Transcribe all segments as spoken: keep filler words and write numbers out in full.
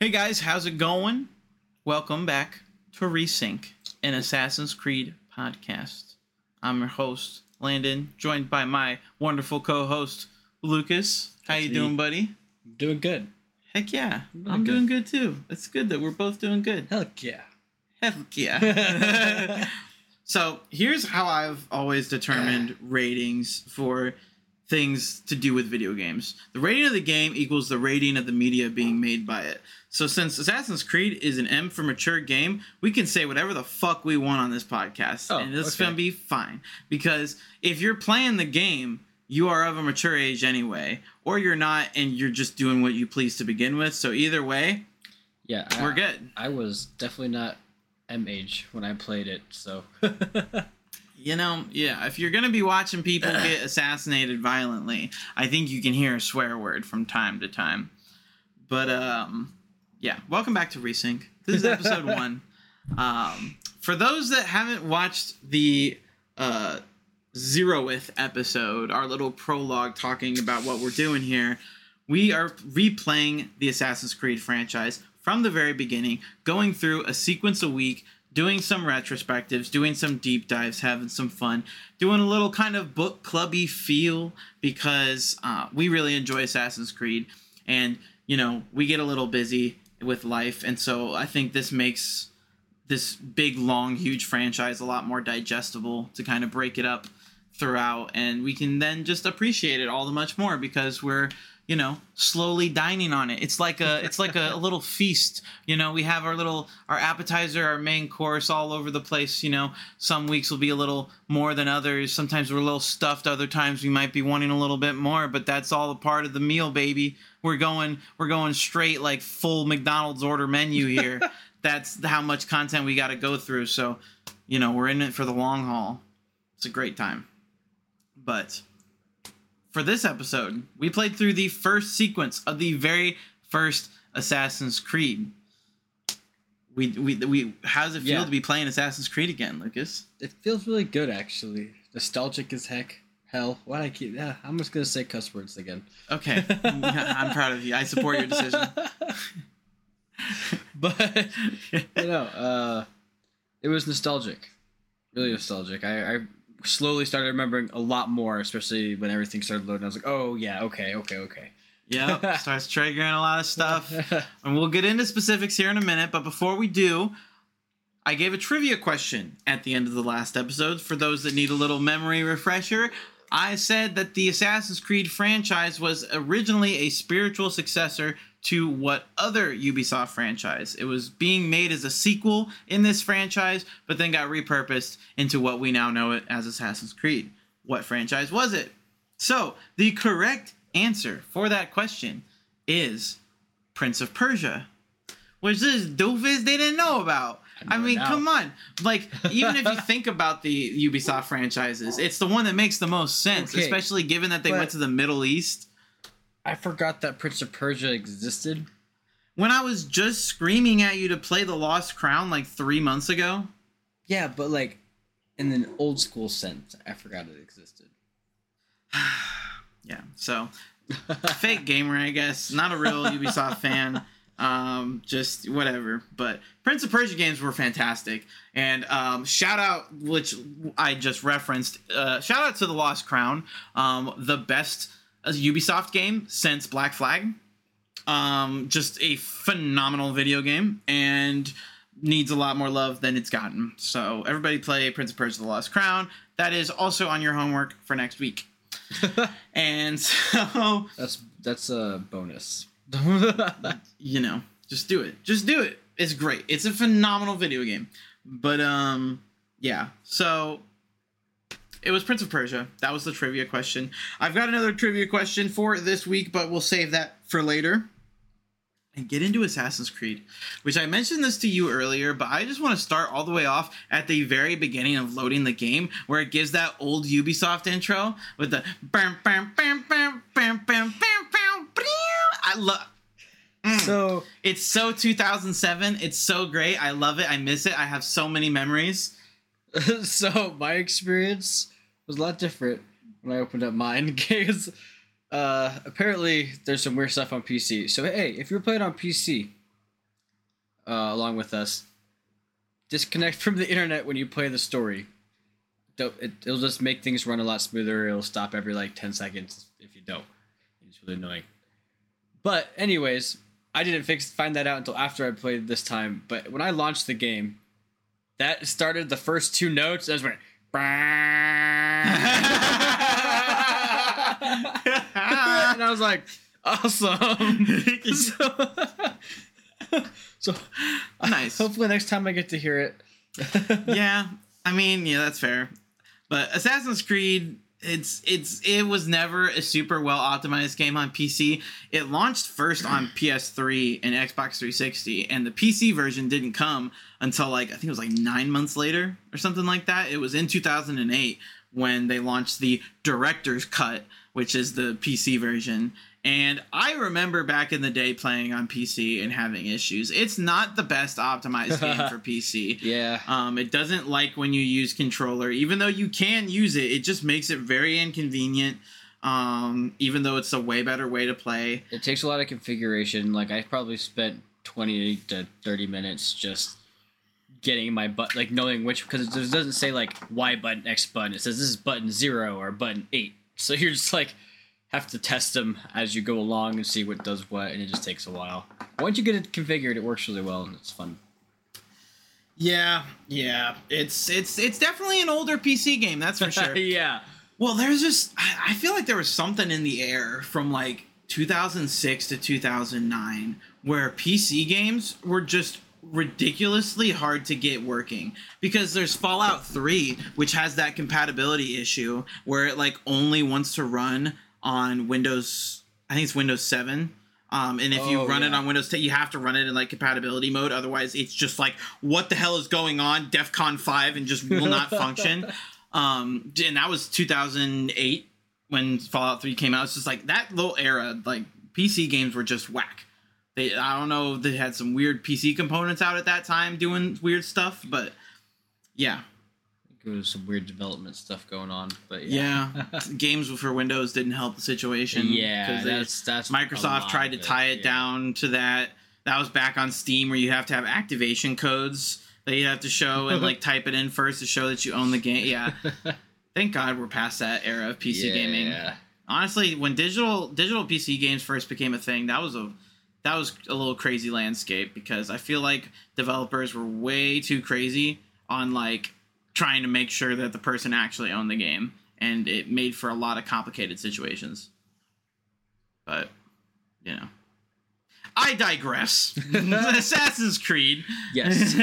Hey guys, how's it going? Welcome back to Resync, an Assassin's Creed podcast. I'm your host, Landon, joined by my wonderful co-host, Lucas. How That's you me. doing, buddy? I'm doing good. Heck yeah. I'm, I'm doing good too. It's good that we're both doing good. Heck yeah. Heck yeah. So, here's how I've always determined ratings for things to do with video games. The rating of the game equals the rating of the media being made by it. So since Assassin's Creed is an M for mature game, we can say whatever the fuck we want on this podcast. Oh, and it's okay. Going to be fine. Because if you're playing the game, you are of a mature age anyway. Or you're not, and you're just doing what you please to begin with. So either way, yeah, we're I, good. I was definitely not M age when I played it, so... You know, yeah, if you're going to be watching people get assassinated violently, I think you can hear a swear word from time to time. But, um, yeah, welcome back to Resync. This is episode one. Um, for those that haven't watched the uh, zeroth episode, our little prologue talking about what we're doing here, we are replaying the Assassin's Creed franchise from the very beginning, going through a sequence a week, doing some retrospectives, doing some deep dives, having some fun, doing a little kind of book clubby feel because uh, we really enjoy Assassin's Creed. And, you know, we get a little busy with life. And so I think this makes this big, long, huge franchise a lot more digestible to kind of break it up throughout. And we can then just appreciate it all the much more because we're, you know, slowly dining on it. It's like a it's like a, a little feast. You know, we have our little our appetizer, our main course all over the place. You know, some weeks will be a little more than others. Sometimes we're a little stuffed. Other times we might be wanting a little bit more. But that's all a part of the meal, baby. We're going we're going straight like full McDonald's order menu here. That's how much content we got to go through. So, you know, we're in it for the long haul. It's a great time. But for this episode, we played through the first sequence of the very first Assassin's Creed. We we we. How does it feel yeah. to be playing Assassin's Creed again, Lucas? It feels really good, actually. Nostalgic as heck. Hell, why do I keep? Yeah, I'm just gonna say cuss words again. Okay, I'm proud of you. I support your decision. But you know, uh, it was nostalgic, really nostalgic. I. I slowly started remembering a lot more, especially when everything started loading. I was like, oh, yeah, okay, okay, okay. Yeah, starts triggering a lot of stuff. And we'll get into specifics here in a minute. But before we do, I gave a trivia question at the end of the last episode. For those that need a little memory refresher, I said that the Assassin's Creed franchise was originally a spiritual successor to what other Ubisoft franchise. It was being made as a sequel in this franchise, but then got repurposed into what we now know it as Assassin's Creed. What franchise was it? So, the correct answer for that question is Prince of Persia, which this doofus they didn't know about. I, I mean, now. Come on. Like, even if you think about the Ubisoft franchises, it's the one that makes the most sense, okay, especially given that they went to the Middle East. I forgot that Prince of Persia existed. When I was just screaming at you to play The Lost Crown like three months ago. Yeah, but like in an old school sense, I forgot it existed. Yeah, so fake gamer, I guess. Not a real Ubisoft fan. Um, just whatever. But Prince of Persia games were fantastic. And um, shout out, which I just referenced, uh, shout out to The Lost Crown. Um, the best a Ubisoft game since Black Flag. Um, just a phenomenal video game and needs a lot more love than it's gotten. So everybody play Prince of Persia: The Lost Crown. That is also on your homework for next week. And so that's that's a bonus. You know, just do it. Just do it. It's great. It's a phenomenal video game. But um, yeah. So it was Prince of Persia. That was the trivia question. I've got another trivia question for this week, but we'll save that for later. And get into Assassin's Creed, which I mentioned this to you earlier, but I just want to start all the way off at the very beginning of loading the game, where it gives that old Ubisoft intro with the bam, bam, bam, bam, bam, bam, bam, bam. I love. Mm. So it's so two thousand seven. It's so great. I love it. I miss it. I have so many memories. So my experience was a lot different when I opened up mine because uh, apparently there's some weird stuff on P C. So hey, if you're playing on P C, uh, along with us. Disconnect from the internet when you play the story. Don't, it, it'll just make things run a lot smoother. It'll stop every like ten seconds if you don't. It's really annoying. But anyways, I didn't fix find that out until after I played this time. But when I launched the game, that started the first two notes. I just went. And I was like, awesome. so, so nice. Hopefully next time I get to hear it. Yeah, I mean, yeah, that's fair. But Assassin's Creed, it's it's it was never a super well optimized game on P C. It launched first on P S three and Xbox three sixty, and the P C version didn't come until like I think it was like nine months later or something like that. It was in two thousand eight when they launched the Director's Cut, which is the P C version. And I remember back in the day playing on P C and having issues. It's not the best optimized game for P C. Yeah. Um, it doesn't like when you use controller. Even though you can use it, it just makes it very inconvenient. Um, even though it's a way better way to play. It takes a lot of configuration. Like, I probably spent twenty to thirty minutes just getting my butt, like knowing which, because it doesn't say like Y button, X button. It says this is button zero or button eight. So you're just like, have to test them as you go along and see what does what, and it just takes a while. Once you get it configured, it works really well, and it's fun. Yeah, yeah. It's it's it's definitely an older P C game, that's for sure. Yeah. Well, there's just, I feel like there was something in the air from like two thousand six to two thousand nine where P C games were just ridiculously hard to get working, because there's Fallout three, which has that compatibility issue where it like only wants to run on Windows, I think it's Windows seven. Um, and if oh, you run yeah. it on Windows ten, you have to run it in like compatibility mode. Otherwise, it's just like, what the hell is going on? DEFCON five and just will not function. Um, and that was two thousand eight when Fallout three came out. It's just like that little era, like P C games were just whack. They, I don't know if they had some weird P C components out at that time doing weird stuff, but yeah. There was some weird development stuff going on, but yeah. Yeah, games for Windows didn't help the situation. Yeah, that's that's Microsoft tried to it, tie it yeah. down to that. That was back on Steam, where you have to have activation codes that you have to show and like type it in first to show that you own the game. Yeah, thank God we're past that era of P C yeah. gaming. Honestly, when digital digital P C games first became a thing, that was a that was a little crazy landscape, because I feel like developers were way too crazy on like trying to make sure that the person actually owned the game, and it made for a lot of complicated situations. But, you know, I digress. Assassin's Creed. Yes.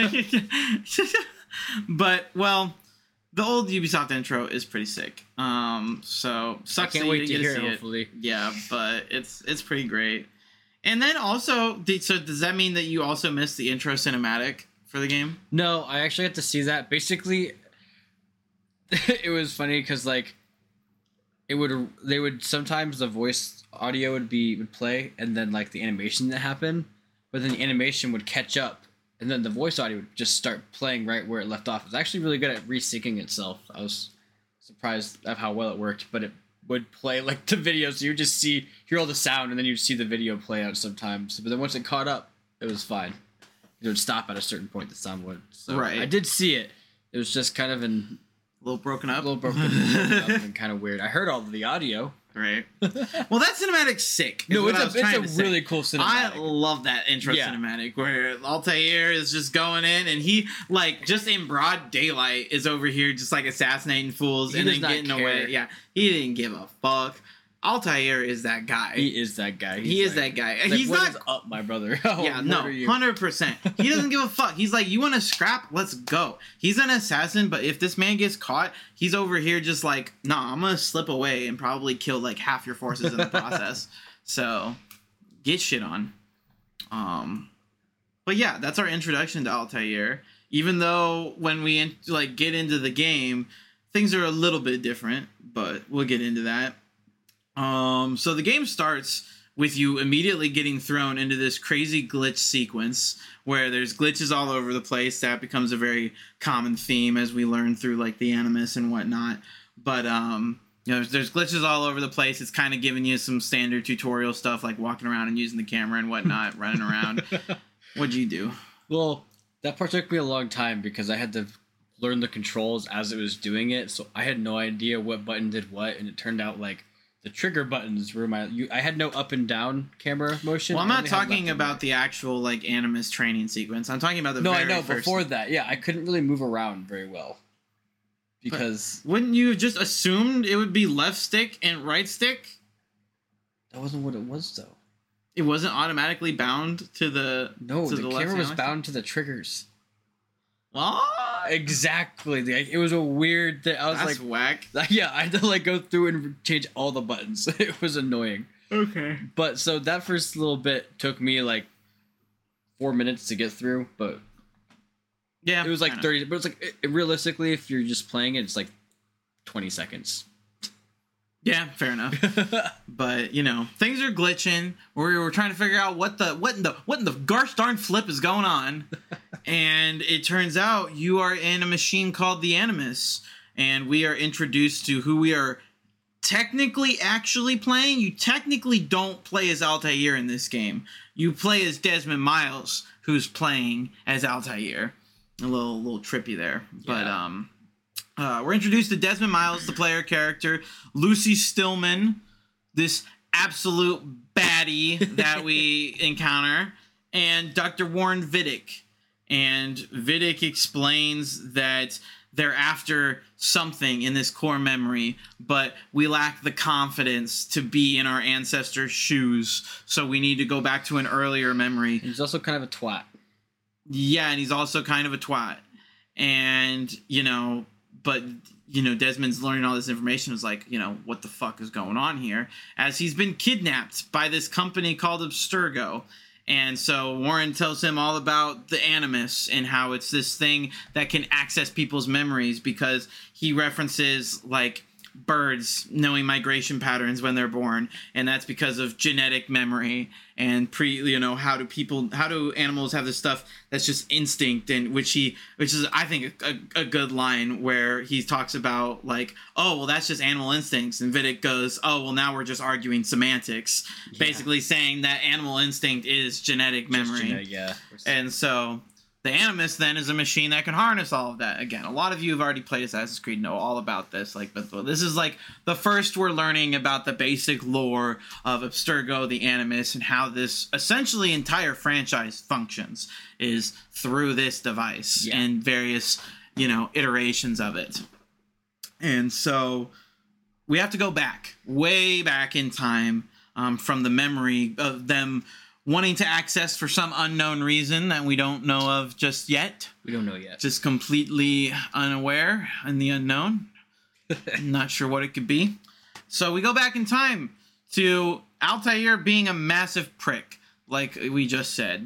But, well, the old Ubisoft intro is pretty sick. Um, so sucks I can't that wait you to didn't get hear to see it, it. hopefully. Yeah, but it's it's pretty great. And then also, did, so does that mean that you also missed the intro cinematic for the game? No, I actually got to see that. Basically, it was funny because like it would they would sometimes the voice audio would be would play, and then like the animation that happened, but then the animation would catch up, and then the voice audio would just start playing right where it left off. It was actually really good at resyncing itself. I was surprised at how well it worked, but it would play like the video, so you would just see hear all the sound, and then you'd see the video play out sometimes. But then once it caught up, it was fine. It would stop at a certain point. The sound would. So right. I did see it. It was just kind of in A little broken up? a little broken, broken up and kind of weird. I heard all of the audio. Right. Well, that cinematic's sick. is No, what it's I a, was it's trying a to say. really cool cinematic. I love that intro Yeah. cinematic where Altair is just going in, and he, like, just in broad daylight is over here just, like, assassinating fools He and does then not getting care. away. Yeah, he didn't give a fuck. Altair is that guy. He is that guy. He He's is like- that guy. He's, like, He's "What not... is up, my brother?" I'll Yeah, no, murder you. one hundred percent. He doesn't give a fuck. He's like, you want to scrap? Let's go. He's an assassin, but if this man gets caught, he's over here just like, nah, I'm going to slip away and probably kill like half your forces in the process. So, get shit on. Um, But yeah, that's our introduction to Altair. Even though when we in, like get into the game, things are a little bit different, but we'll get into that. Um, so the game starts with you immediately getting thrown into this crazy glitch sequence where there's glitches all over the place. That becomes a very common theme as we learn through like the Animus and whatnot. But um, you know, there's, there's glitches all over the place. It's kind of giving you some standard tutorial stuff like walking around and using the camera and whatnot, running around. What'd you do? Well, that part took me a long time because I had to learn the controls as it was doing it, so I had no idea what button did what, and it turned out like the trigger buttons were my. You, I had no up and down camera motion. Well, I'm I not only had talking left and about right. the actual like Animus training sequence. I'm talking about the No, very I know. first. Before that, yeah, I couldn't really move around very well because Wouldn't you have just assumed it would be left stick and right stick? that wasn't what it was, though. It wasn't automatically bound to the No, to the, the left camera was analog bound to the triggers. What? Exactly. Like, it was a weird thing. I was That's like, whack. like, yeah, I had to like go through and change all the buttons. It was annoying. Okay. But so that first little bit took me like four minutes to get through, but Yeah. it was like I know. thirty. But it's like it, realistically, if you're just playing it, it's like twenty seconds. Yeah, fair enough. But you know, things are glitching. We're, we're trying to figure out what the what in the what in the gosh darn flip is going on, and it turns out you are in a machine called the Animus, and we are introduced to who we are technically actually playing. You technically don't play as Altair in this game. You play as Desmond Miles, who's playing as Altair. A little little trippy there, but Yeah. um. Uh, we're introduced to Desmond Miles, the player character, Lucy Stillman, this absolute baddie that we encounter, and Doctor Warren Vidic. And Vidic explains that they're after something in this core memory, but we lack the confidence to be in our ancestors' shoes, so we need to go back to an earlier memory. He's also kind of a twat. Yeah, and he's also kind of a twat. And, you know... But, you know, Desmond's learning all this information is like, you know, what the fuck is going on here? As he's been kidnapped by this company called Abstergo. And so Warren tells him all about the Animus and how it's this thing that can access people's memories because he references, like, birds knowing migration patterns when they're born, and that's because of genetic memory and pre you know how do people how do animals have this stuff that's just instinct, and which he which is I think a, a good line where he talks about like, oh well, that's just animal instincts, and Vidic goes, oh well, now we're just arguing semantics, Yeah. basically saying that animal instinct is genetic memory. Just genetic, yeah. And so the Animus then is a machine that can harness all of that. Again, a lot of you who've already played Assassin's Creed know all about this. Like, but this is like the first we're learning about the basic lore of Abstergo, the Animus, and how this essentially entire franchise functions is through this device Yeah. and various, you know, iterations of it. And so we have to go back, way back in time, um, from the memory of them wanting to access for some unknown reason that we don't know of just yet. We don't know yet. Just completely unaware in the unknown. Not sure what it could be. So we go back in time to Altair being a massive prick, like we just said.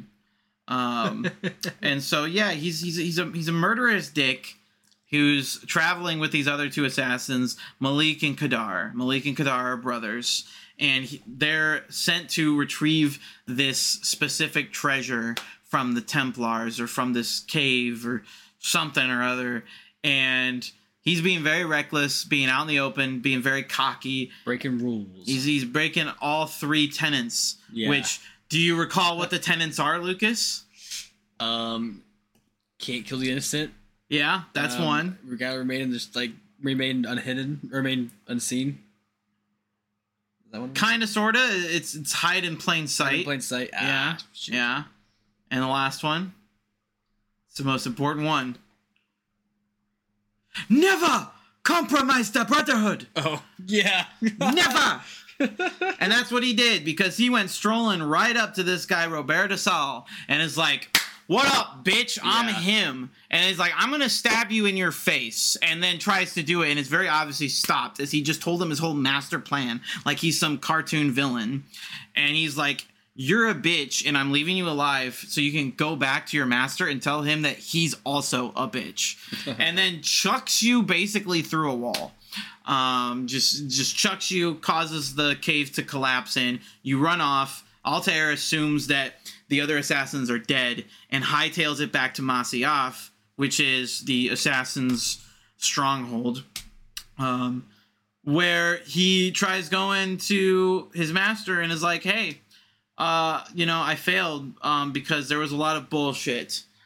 Um, and so yeah, he's he's he's a he's a murderous dick who's traveling with these other two assassins, Malik and Kadar. Malik and Kadar are brothers. And he, they're sent to retrieve this specific treasure from the Templars or from this cave or something or other. And he's being very reckless, being out in the open, being very cocky. Breaking rules. He's, he's breaking all three tenets. Yeah. Which, do you recall what the tenets are, Lucas? Um, can't kill the innocent. Yeah, that's Um, one. We gotta remain in this, like, remain unhidden, remain unseen. Is that one? Kind of, sort of. It's, it's hide in plain sight. In plain sight. Yeah, Ah, shit. yeah. And the last one, it's the most important one. Never compromise the Brotherhood. Oh, yeah. Never. And that's what he did, because he went strolling right up to this guy, Robert de Saul, and is like, what up, bitch? I'm Yeah. him. And he's like, I'm going to stab you in your face. And then tries to do it. And it's very obviously stopped as he just told him his whole master plan. Like he's some cartoon villain. And he's like, you're a bitch and I'm leaving you alive so you can go back to your master and tell him that he's also a bitch. And then chucks you basically through a wall. Um, just, just chucks you, causes the cave to collapse in. You run off. Altair assumes that the other assassins are dead and hightails it back to Masyaf, which is the assassin's stronghold, um, where he tries going to his master and is like, hey, uh, you know, I failed um, because there was a lot of bullshit.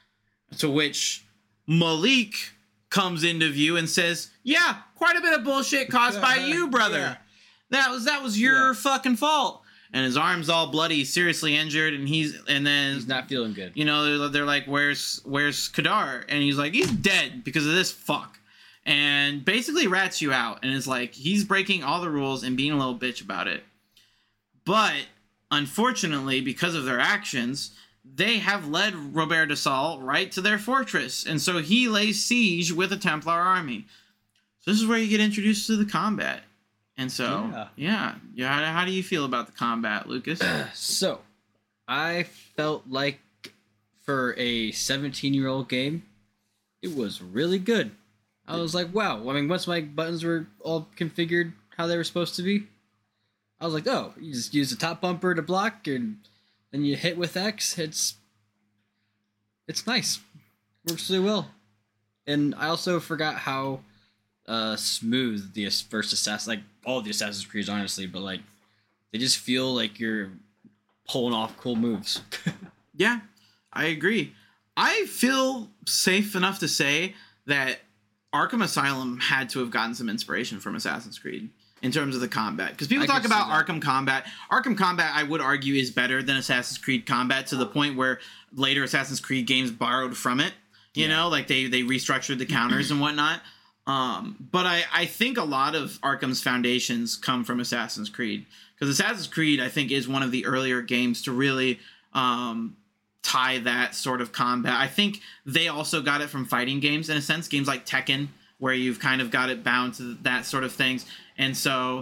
To which Malik comes into view and says, yeah, quite a bit of bullshit caused by you, brother. Yeah. That was that was your Yeah. fucking fault. And his arm's all bloody, seriously injured, and he's and then He's not feeling good. you know they're, they're like, where's where's Kadar? And he's like, he's dead because of this fuck. And basically rats you out and is like, he's breaking all the rules and being a little bitch about it. But unfortunately, because of their actions, they have led Robert de Saul right to their fortress, and so he lays siege with a Templar army. So this is where you get introduced to the combat. And so, Yeah. yeah, yeah. How, how do you feel about the combat, Lucas? So, I felt like for a seventeen-year-old game, it was really good. I was like, wow. I mean, once my buttons were all configured how they were supposed to be, I was like, oh, you just use the top bumper to block, and then you hit with X. It's it's nice. Works really well. And I also forgot how uh, smooth the first Assassin, like all of the Assassin's Creeds, honestly, but like they just feel like you're pulling off cool moves. Yeah, I agree. I feel safe enough to say that Arkham Asylum had to have gotten some inspiration from Assassin's Creed in terms of the combat. Because people I talk could see about that. Arkham combat. Arkham combat, I would argue, is better than Assassin's Creed combat to the point where later Assassin's Creed games borrowed from it. You Yeah. know, like they, they restructured the counters and whatnot. Um, but I, I think a lot of Arkham's foundations come from Assassin's Creed. Because Assassin's Creed, I think, is one of the earlier games to really um, tie that sort of combat. I think they also got it from fighting games, in a sense. Games like Tekken, where you've kind of got it bound to that sort of things. And so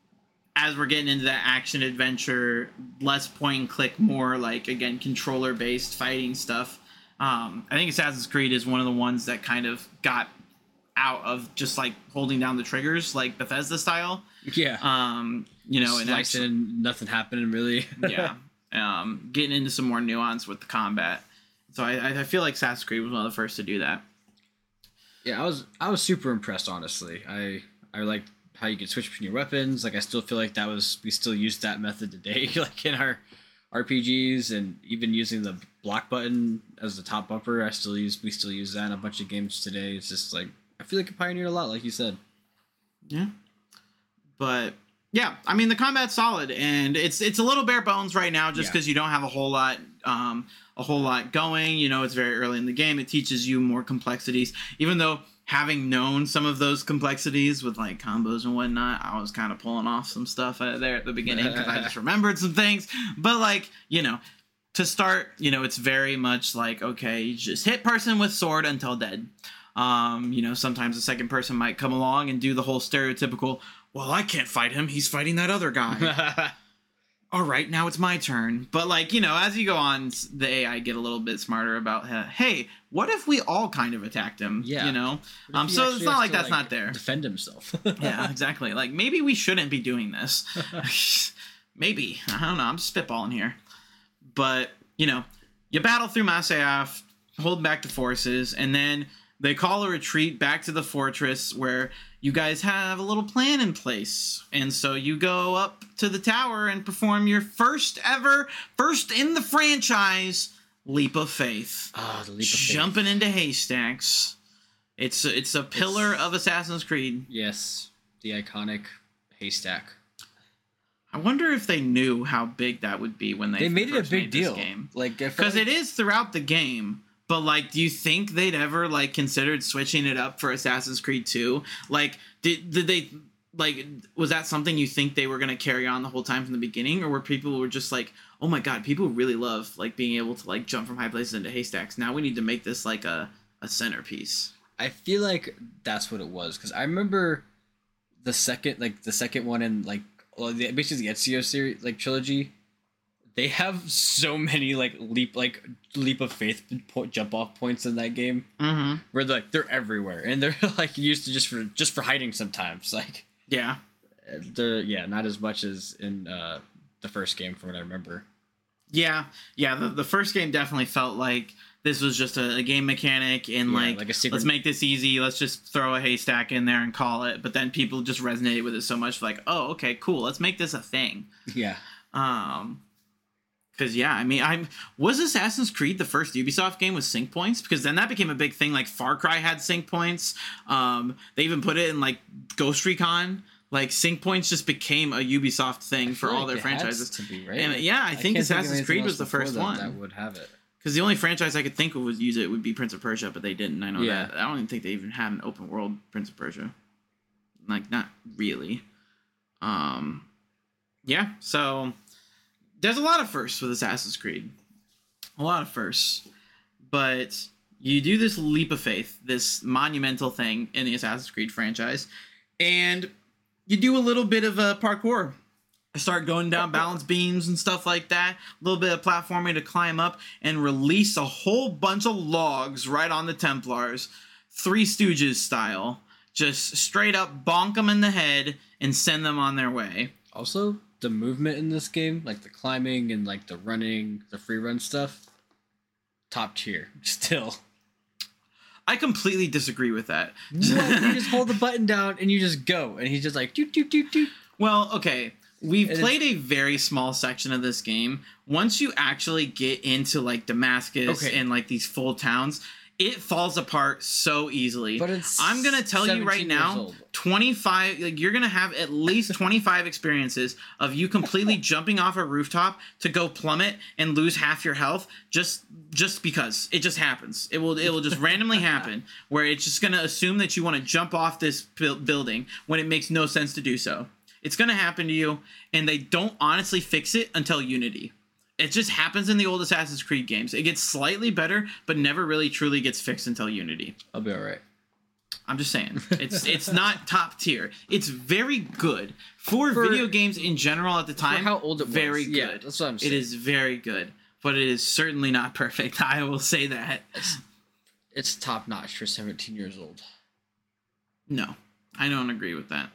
as we're getting into that action adventure, less point and click, more like, again, controller based fighting stuff, um, I think Assassin's Creed is one of the ones that kind of got out of just like holding down the triggers, like Bethesda style. Yeah. Um, you know, and Slicing actually, and nothing happening really. yeah, um, getting into some more nuance with the combat. So I, I feel like Assassin's Creed was one of the first to do that. Yeah, I was I was super impressed, honestly. I I liked how you could switch between your weapons. Like I still feel like that was we still use that method today, like in our R P Gs, and even using the block button as the top bumper. I still use we still use that in a bunch of games today. It's just like I feel like it pioneered a lot, like you said. Yeah, but yeah, I mean the combat's solid, and it's it's a little bare bones right now, just Yeah. because you don't have a whole lot. Um, a whole lot going, you know, it's very early in the game. It teaches you more complexities, even though having known some of those complexities with like combos and whatnot, I was kind of pulling off some stuff uh, there at the beginning because I just remembered some things. But like, you know, to start, you know, it's very much like, okay, you just hit person with sword until dead. Um, you know, sometimes the second person might come along and do the whole stereotypical, well, I can't fight him. He's fighting that other guy. All right, now it's my turn. But like, you know, as you go on, the A I get a little bit smarter about, uh, hey, what if we all kind of attacked him? Yeah. You know? What if Um, he so actually it's has not like to, that's not there. Defend himself. Yeah, exactly. Like, maybe we shouldn't be doing this. Maybe. I don't know. I'm spitballing here. But, you know, you battle through Masyaf, hold back the forces, and then they call a retreat back to the fortress where you guys have a little plan in place. And so you go up to the tower and perform your first ever, first in the franchise, leap of faith. Ah, the leap of faith. Jumping into haystacks. It's a, it's a pillar It's- of Assassin's Creed. Yes, the iconic haystack. I wonder if they knew how big that would be when they They made it a first big made this deal. game. Like I felt Because like- it is throughout the game. But, like, do you think they'd ever, like, considered switching it up for Assassin's Creed two? Like, did did they, like, was that something you think they were going to carry on the whole time from the beginning? Or were people were just like, oh my god, people really love, like, being able to, like, jump from high places into haystacks. Now we need to make this, like, a, a centerpiece. I feel like that's what it was, because I remember the second, like the second one in like well, the, basically the Ezio series, like trilogy. They have so many like leap, like leap of faith po- jump off points in that game, Mm-hmm. where like they're everywhere and they're like used to just for just for hiding sometimes. Like Yeah. they're yeah, not as much as in uh, the first game from what I remember. Yeah. Yeah, the, the first game definitely felt like this was just a, a game mechanic and Yeah, like, like a secret- let's make this easy. Let's just throw a haystack in there and call it. But then people just resonated with it so much, like, oh, okay, cool. Let's make this a thing. Yeah. Um, Because, yeah, I mean, I'm was Assassin's Creed the first Ubisoft game with sync points? Because then that became a big thing. Like, Far Cry had sync points. Um, they even put it in, like, Ghost Recon. Like, sync points just became a Ubisoft thing for all like their franchises. To be, right? And, yeah, I, I think Assassin's think Creed was the first that, one. That would have it. Because the only franchise I could think of would use it would be Prince of Persia, but they didn't. I know yeah. that. I don't even think they even had an open world Prince of Persia. Like, not really. Um, yeah, so there's a lot of firsts with Assassin's Creed. A lot of firsts. But you do this leap of faith, this monumental thing in the Assassin's Creed franchise, and you do a little bit of a parkour. Start going down balance beams and stuff like that. A little bit of platforming to climb up and release a whole bunch of logs right on the Templars. Three Stooges style. Just straight up bonk them in the head and send them on their way. Also, the movement in this game, like the climbing and like the running, the free run stuff, top tier still. I completely disagree with that. What? You just hold the button down and you just go. And he's just like, doot, doot, doot, doot. Well, okay. We've and played a very small section of this game. Once you actually get into like Damascus okay. and like these full towns, it falls apart so easily. But it's I'm gonna tell you right now, twenty-five. Like you're gonna have at least twenty-five experiences of you completely jumping off a rooftop to go plummet and lose half your health just just because it just happens. It will it will just randomly happen where it's just gonna assume that you want to jump off this bu- building when it makes no sense to do so. It's gonna happen to you, and they don't honestly fix it until Unity. It just happens in the old Assassin's Creed games. It gets slightly better, but never really truly gets fixed until Unity. I'll be all right. I'm just saying. It's it's not top tier. It's very good. For, for video games in general at the time, for how old it was. Very good. Yeah, that's what I'm saying. It is very good, but it is certainly not perfect. I will say that. It's, it's top notch for seventeen years old. No, I don't agree with that.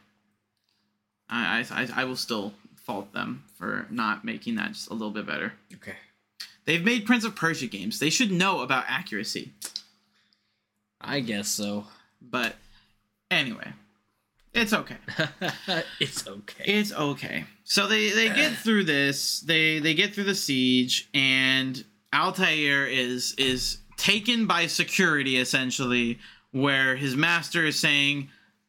I I, I will still fault them for not making that just a little bit better. Okay. They've made Prince of Persia games. They should know about accuracy. I guess so. But anyway, it's okay. It's okay. It's okay. So they, they get through this. They they get through the siege, and Altair is is taken by security essentially, where his master is saying,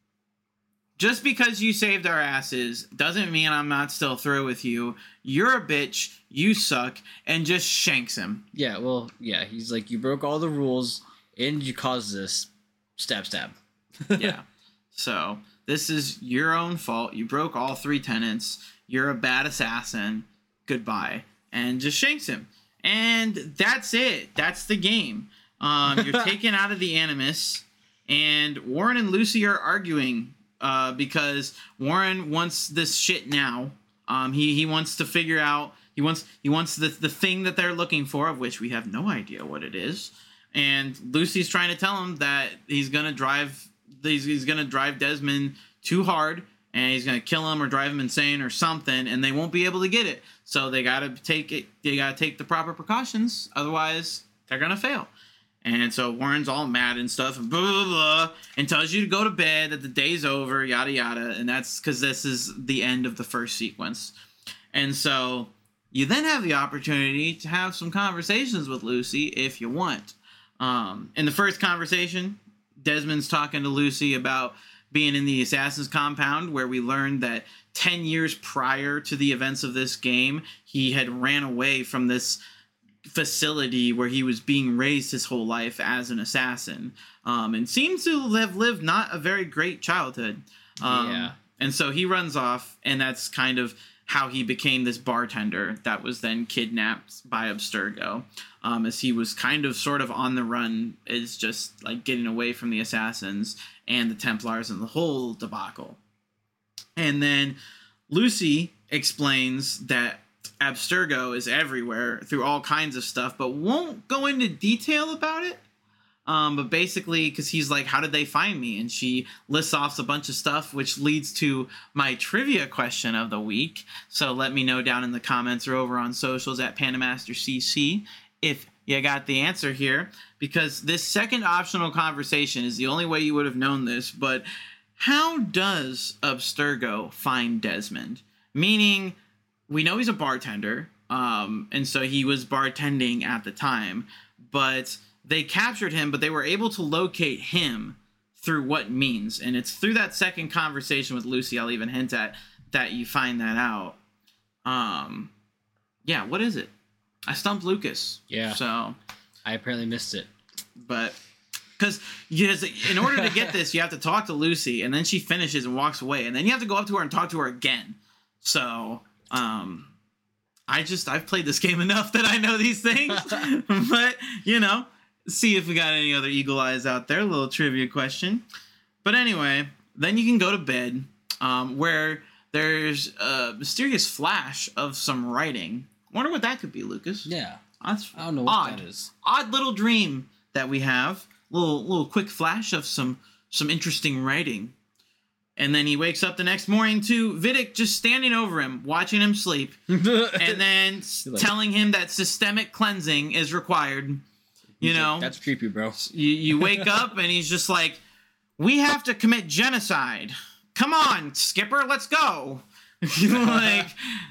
just because you saved our asses doesn't mean I'm not still through with you. You're a bitch. You suck. And just shanks him. Yeah, well, yeah. He's like, you broke all the rules and you caused this. Stab, stab. Yeah. So this is your own fault. You broke all three tenets. You're a bad assassin. Goodbye. And just shanks him. And that's it. That's the game. Um, you're taken out of the Animus. And Warren and Lucy are arguing. Uh, because Warren wants this shit now. Um, he he wants to figure out. He wants he wants the the thing that they're looking for, of which we have no idea what it is. And Lucy's trying to tell him that he's gonna drive. He's, he's gonna drive Desmond too hard, and he's gonna kill him or drive him insane or something, and they won't be able to get it. So they gotta take it. They gotta take the proper precautions, otherwise they're gonna fail. And so Warren's all mad and stuff, and blah, blah, blah, and tells you to go to bed, that the day's over, yada, yada. And that's because this is the end of the first sequence. And so you then have the opportunity to have some conversations with Lucy if you want. Um, in the first conversation, Desmond's talking to Lucy about being in the Assassin's compound, where we learned that ten years prior to the events of this game, he had ran away from this facility where he was being raised his whole life as an assassin, um, and seems to have lived not a very great childhood. Um, yeah. And so he runs off, and that's kind of how he became this bartender that was then kidnapped by Abstergo, um, as he was kind of sort of on the run, is just like getting away from the assassins and the Templars and the whole debacle. And then Lucy explains that Abstergo is everywhere through all kinds of stuff, but won't go into detail about it. Um, but basically, because he's like, how did they find me? And she lists off a bunch of stuff, which leads to my trivia question of the week. So let me know down in the comments or over on socials at PandaMasterCC if you got the answer here. Because this second optional conversation is the only way you would have known this. But how does Abstergo find Desmond? Meaning, we know he's a bartender. Um, and so he was bartending at the time. But they captured him, but they were able to locate him through what means. And it's through that second conversation with Lucy, I'll even hint at, that you find that out. Um, yeah, what is it? I stumped Lucas. Yeah. So I apparently missed it. But because in order to get this, you have to talk to Lucy, and then she finishes and walks away, and then you have to go up to her and talk to her again. So, um, I just I've played this game enough that I know these things. But you know, see if we got any other eagle eyes out there. A little trivia question. But anyway, then you can go to bed, um, where there's a mysterious flash of some writing. Wonder what that could be, Lucas. Yeah. That's I don't know what odd. that is. Odd little dream that we have. Little little quick flash of some some interesting writing. And then he wakes up the next morning to Vidic just standing over him, watching him sleep, and then like, telling him that systemic cleansing is required. You know, like, that's creepy, bro. You you wake up and he's just like, "We have to commit genocide. Come on, Skipper, let's go." Like,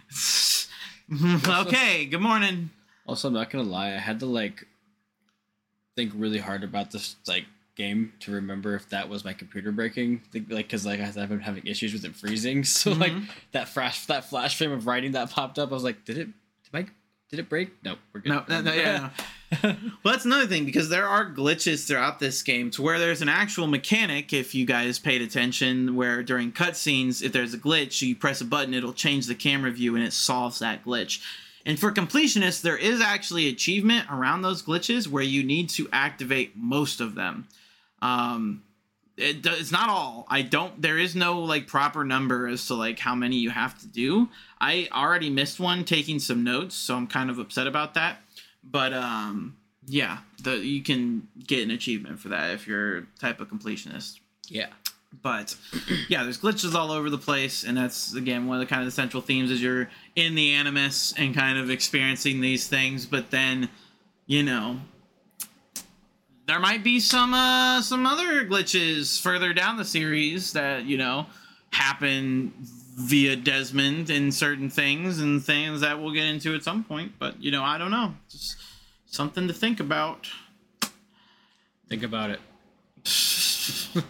okay, good morning. Also, I'm not gonna lie, I had to like think really hard about this like game to remember if that was my computer breaking, like because like I've been having issues with it freezing. So mm-hmm. like that flash that flash frame of writing that popped up, I was like, did it? Did I? Did it break? No, we're good. No, no, no yeah. Well, that's another thing, because there are glitches throughout this game to where there's an actual mechanic, if you guys paid attention, where during cutscenes, if there's a glitch, you press a button, it'll change the camera view and it solves that glitch. And for completionists, there is actually achievement around those glitches where you need to activate most of them. Um, it, it's not all. I don't. There is no like proper number as to like how many you have to do. I already missed one taking some notes, so I'm kind of upset about that. But um, yeah, the you can get an achievement for that if you're type of completionist. Yeah. But yeah, there's glitches all over the place, and that's again one of the kind of the central themes is you're in the Animus and kind of experiencing these things. But then, you know, there might be some uh, some other glitches further down the series that, you know, happen via Desmond and certain things and things that we'll get into at some point. But, you know, I don't know. Just something to think about. Think about it.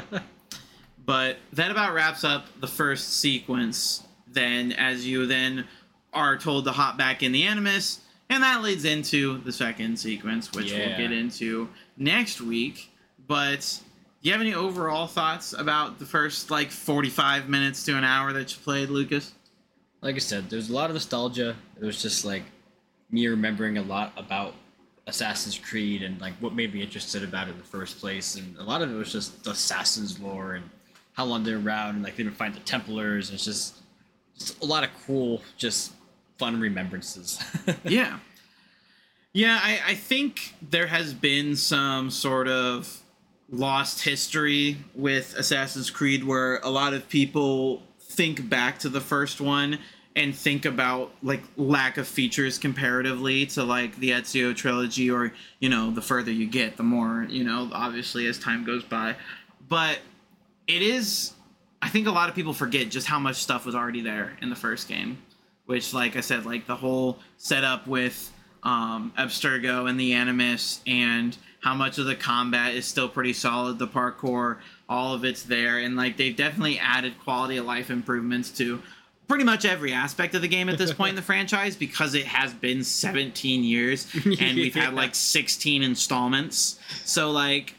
But that about wraps up the first sequence. Then, as you then are told to hop back in the Animus, and that leads into the second sequence, which yeah. we'll get into next week. But do you have any overall thoughts about the first, like, forty-five minutes to an hour that you played, Lucas? Like I said, there's a lot of nostalgia. It was just, like, me remembering a lot about Assassin's Creed and, like, what made me interested about it in the first place. And a lot of it was just the Assassin's lore and how long they're around, and, like, they would find the Templars. It's just, just a lot of cool, just fun remembrances. Yeah. Yeah, I, I think there has been some sort of lost history with Assassin's Creed where a lot of people think back to the first one and think about, like, lack of features comparatively to, like, the Ezio trilogy, or, you know, the further you get, the more, you know, obviously as time goes by. But it is, I think a lot of people forget just how much stuff was already there in the first game, which, like I said, like the whole setup with um, Abstergo and the Animus, and how much of the combat is still pretty solid, the parkour, all of it's there, and, like, they've definitely added quality of life improvements to pretty much every aspect of the game at this point in the franchise, because it has been seventeen years and we've had like sixteen installments. So, like,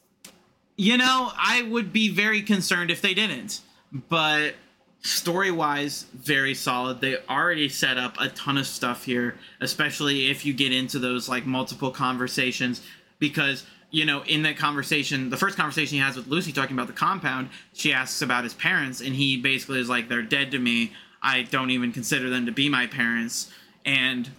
you know, I would be very concerned if they didn't. But story-wise, very solid. They already set up a ton of stuff here, especially if you get into those, like, multiple conversations, because, you know, in that conversation, the first conversation he has with Lucy talking about the compound, she asks about his parents, and he basically is like, they're dead to me. I don't even consider them to be my parents. And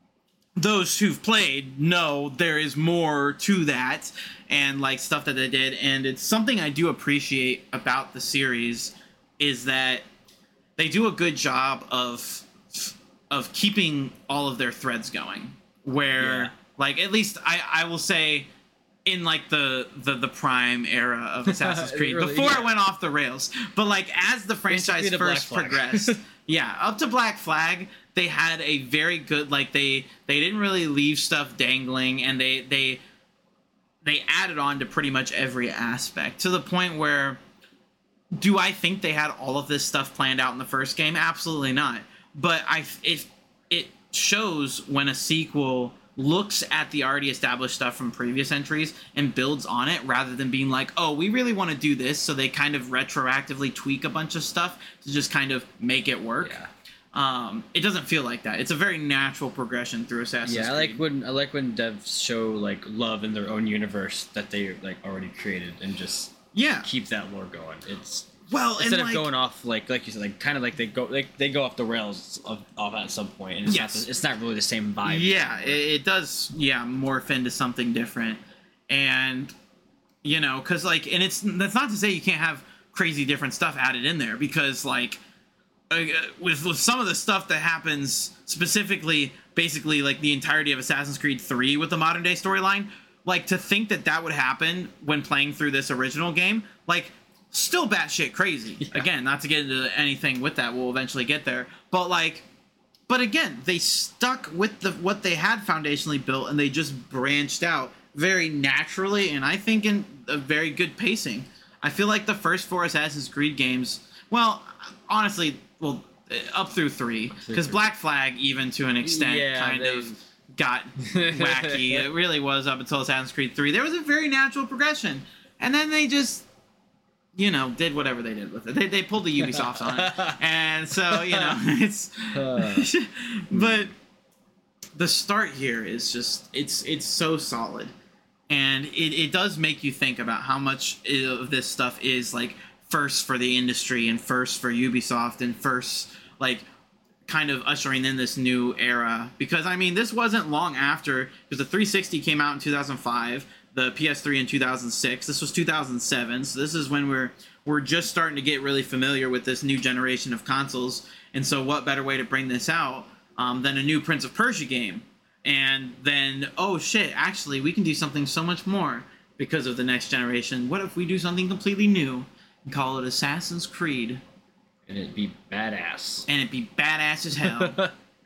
those who've played know there is more to that, and, like, stuff that they did. And it's something I do appreciate about the series is that they do a good job of of keeping all of their threads going. Where, yeah. like, at least I, I will say, in, like, the, the, the prime era of Assassin's Creed, really, before yeah. it went off the rails. But, like, as the franchise first progressed, Yeah, up to Black Flag, they had a very good, like, they they didn't really leave stuff dangling, and they they they added on to pretty much every aspect, to the point where, do I think they had all of this stuff planned out in the first game? Absolutely not. But I it it shows when a sequel looks at the already established stuff from previous entries and builds on it, rather than being like, oh, we really want to do this, so they kind of retroactively tweak a bunch of stuff to just kind of make it work. Yeah. Um, it doesn't feel like that. It's a very natural progression through Assassin's Yeah, I Creed. like when I like when devs show like love in their own universe that they like already created and just Yeah. keep that lore going. It's Well, instead and of like, going off like like you said, like kind of like they go like they go off the rails of, off at some point, and it's Yes. not the, it's not really the same vibe. yeah, it, it does. Yeah, morph into something different, and you know, because like, and it's that's not to say you can't have crazy different stuff added in there, because like uh, with with some of the stuff that happens specifically, basically like the entirety of Assassin's Creed three with the modern day storyline, like to think that that would happen when playing through this original game, like. Still batshit crazy. Yeah. Again, not to get into anything with that, we'll eventually get there. But like, but again, they stuck with the what they had foundationally built, and they just branched out very naturally, and I think in a very good pacing. I feel like the first four Assassin's Creed games, well, honestly, well, up through three, because Black Flag, even to an extent, Yeah, kind they- of got wacky. It really was up until Assassin's Creed three. There was a very natural progression, and then they just. You know, did whatever they did with it. They, they pulled the Ubisoft on it. And so, you know, it's... but the start here is just... It's it's so solid. And it, it does make you think about how much of this stuff is, like, first for the industry and first for Ubisoft and first, like, kind of ushering in this new era. Because, I mean, this wasn't long after... Because the three sixty came out in two thousand five... The P S three in two thousand six. This was two thousand seven, so this is when we're we're just starting to get really familiar with this new generation of consoles. And so, what better way to bring this out um, than a new Prince of Persia game? And then, oh shit! Actually, we can do something so much more because of the next generation. What if we do something completely new and call it Assassin's Creed? And it'd be badass. And it'd be badass as hell.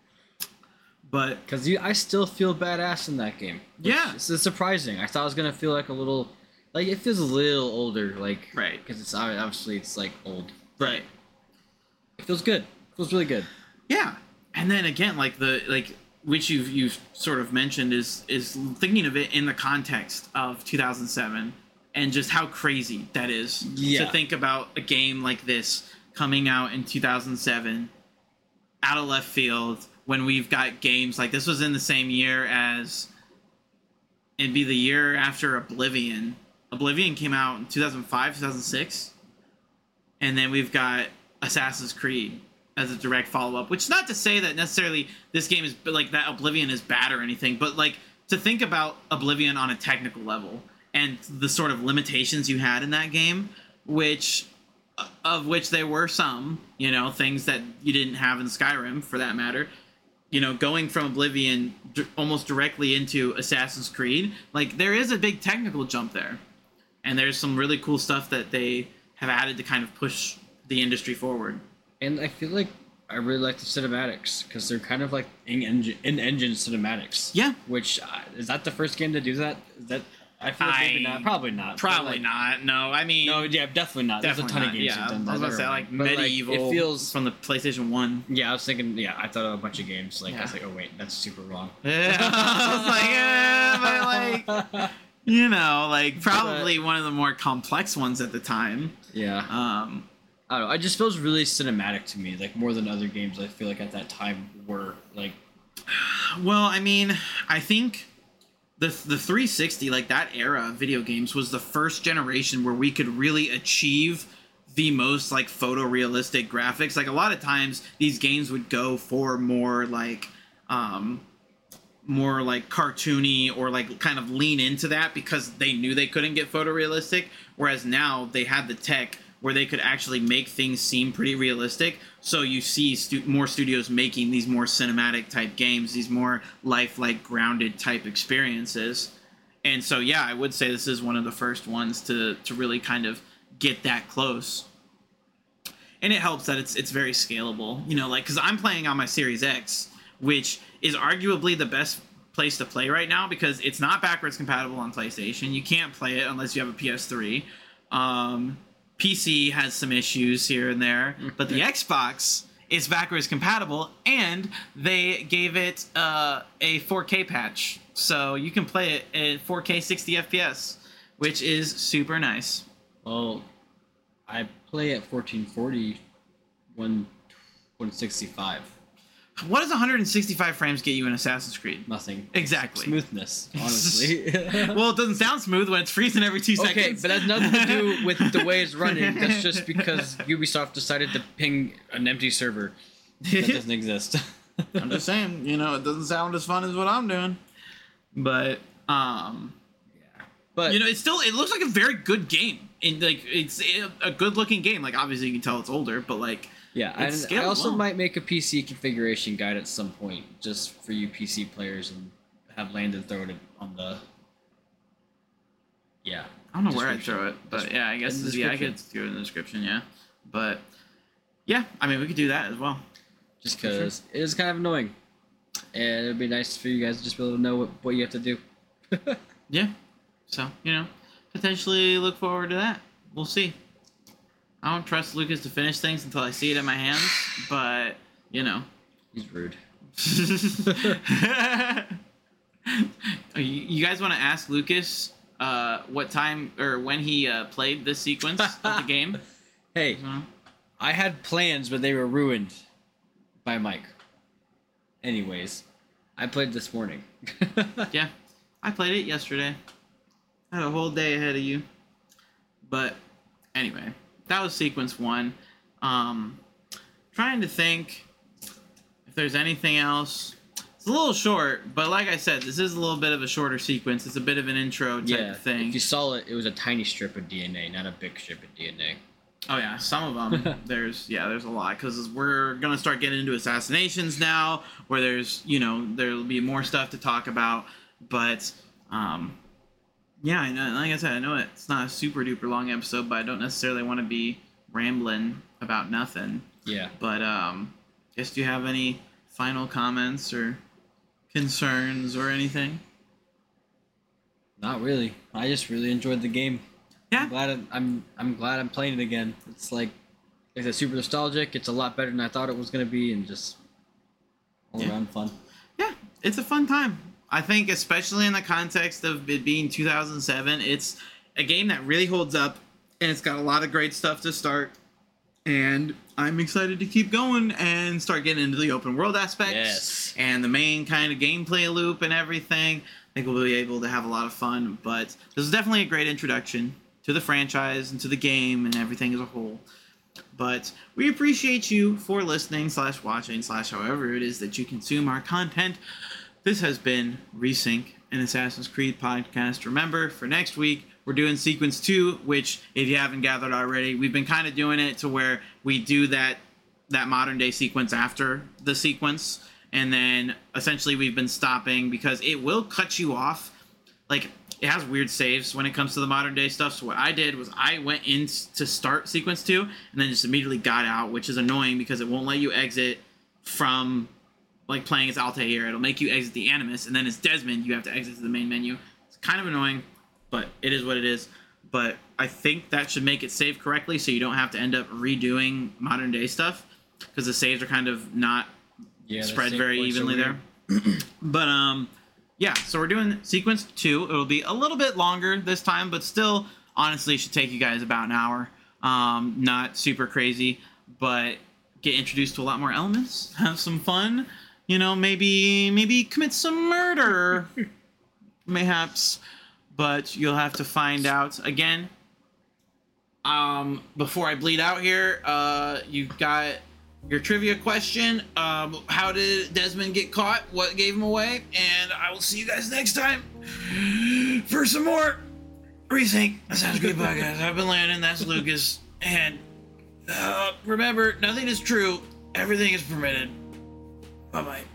But because I still feel badass in that game. Yeah, it's, it's surprising. I thought I was gonna feel like a little, like it feels a little older, like right, because it's obviously it's like old, right. It feels good. It feels really good. Yeah, and then again, like the like which you've you've sort of mentioned is is thinking of it in the context of two thousand seven and just how crazy that is yeah. to think about a game like this coming out in two thousand seven out of left field. When we've got games like this was in the same year as it'd be the year after Oblivion. Oblivion came out in two thousand five, two thousand six. And then we've got Assassin's Creed as a direct follow-up, which is not to say that necessarily this game is like that Oblivion is bad or anything, but like to think about Oblivion on a technical level and the sort of limitations you had in that game, which of which there were some, you know, things that you didn't have in Skyrim for that matter. You know, going from Oblivion d- almost directly into Assassin's Creed, like there is a big technical jump there, and there's some really cool stuff that they have added to kind of push the industry forward. And I feel like I really like the cinematics because they're kind of like in-engine, in-engine cinematics. Yeah. Which uh, is that the first game to do that? Is that I feel like maybe I- not. Probably not. Probably Like, not. No, I mean, No, yeah, definitely not. definitely There's a ton not. of games Yeah, that have done that. I was about to say Never like mind. But, medieval. it feels from the PlayStation One. Yeah, I was thinking. Yeah, I thought of a bunch of games. Like I was Yeah. like, oh wait, that's super wrong. Yeah, I was like, eh, but like, you know, like probably one of the more complex ones at the time. Yeah. Um, I don't know. It just feels really cinematic to me, like more than other games. I feel like at that time were like. well, I mean, I think the the three sixty, like that era of video games, was the first generation where we could really achieve the most like photorealistic graphics. Like a lot of times, these games would go for more like. Um, more like cartoony or like kind of lean into that because they knew they couldn't get photorealistic, whereas now they had the tech where they could actually make things seem pretty realistic. So you see stu- more studios making these more cinematic type games, these more lifelike grounded type experiences. And so yeah, I would say this is one of the first ones to to really kind of get that close. and it helps that it's it's very scalable. You know, like because I'm playing on my Series X, which is arguably the best place to play right now because it's not backwards compatible on PlayStation. You can't play it unless you have a P S three. Um, P C has some issues here and there, but the Xbox is backwards compatible, and they gave it uh, a four K patch, so you can play it at four K sixty F P S, which is super nice. Well, I play at fourteen forty, one sixty-five. What does one hundred sixty-five frames get you in Assassin's Creed? Nothing. Exactly. Smoothness, honestly. Well, it doesn't sound smooth when it's freezing every two Okay, seconds. but that's nothing to do with the way it's running. That's just because Ubisoft decided to ping an empty server that doesn't exist. I'm just saying, you know, it doesn't sound as fun as what I'm doing. But, um... But you know, it's still, it looks like a very good game. And, like, it's a good-looking game. Like, obviously you can tell it's older, but, like... Yeah, it's and I also well. might make a P C configuration guide at some point, just for you P C players, and have Landon throw it on the. Yeah. I don't know where I'd throw it, but yeah, I guess yeah, I could throw it in the description, yeah. But yeah, I mean, we could do that as well. Just because sure. It is kind of annoying, and it'd be nice for you guys to just be able to know what, what you have to do. Yeah, so you know, potentially look forward to that. We'll see. I don't trust Lucas to finish things until I see it in my hands, but, you know. He's rude. You guys want to ask Lucas uh, what time or when he uh, played this sequence of the game? Hey, uh-huh. I had plans, but they were ruined by Mike. Anyways, I played this morning. Yeah, I played it yesterday. I had a whole day ahead of you. But, anyway. That was sequence one. Um, trying to think if there's anything else. It's a little short, but like I said, this is a little bit of a shorter sequence. It's a bit of an intro type yeah, of thing. If you saw it, it was a tiny strip of D N A, not a big strip of D N A. Oh yeah, some of them. there's yeah, there's a lot because we're gonna start getting into assassinations now, where there's you know there'll be more stuff to talk about, but um. Yeah, I know. Like I said, I know it's not a super duper long episode, but I don't necessarily want to be rambling about nothing. Yeah. But um, guess do you have any final comments or concerns or anything? Not really. I just really enjoyed the game. Yeah. I'm glad I'm I'm, I'm glad I'm playing it again. It's like it's a super nostalgic. It's a lot better than I thought it was gonna be, and just all yeah. around fun. Yeah, it's a fun time. I think, especially in the context of it being two thousand seven, it's a game that really holds up, and it's got a lot of great stuff to start. And I'm excited to keep going and start getting into the open world aspects yes. and the main kind of gameplay loop and everything. I think we'll be able to have a lot of fun. But this is definitely a great introduction to the franchise and to the game and everything as a whole. But we appreciate you for listening slash watching slash however it is that you consume our content. This has been Resync, an Assassin's Creed podcast. Remember, for next week, we're doing Sequence two, which, if you haven't gathered already, we've been kind of doing it to where we do that that modern-day sequence after the sequence, and then essentially we've been stopping because it will cut you off. Like, it has weird saves when it comes to the modern-day stuff, so what I did was I went in to start Sequence two, and then just immediately got out, which is annoying because it won't let you exit from... like playing as Altair, it'll make you exit the Animus, and then as Desmond, you have to exit to the main menu. It's kind of annoying, but it is what it is. But I think that should make it save correctly, so you don't have to end up redoing modern day stuff, because the saves are kind of not yeah, spread very evenly there. But um, yeah, so we're doing sequence two. It'll be a little bit longer this time, but still, honestly, should take you guys about an hour. Um, not super crazy, but get introduced to a lot more elements, have some fun. You know, maybe maybe commit some murder, mayhaps, but you'll have to find out. Again, um, before I bleed out here, uh, you've got your trivia question. Um, how did Desmond get caught? What gave him away? And I will see you guys next time for some more Resync. That sounds good, podcast. I've been Landon. That's Lucas. And uh, remember, nothing is true. Everything is permitted. Bye-bye.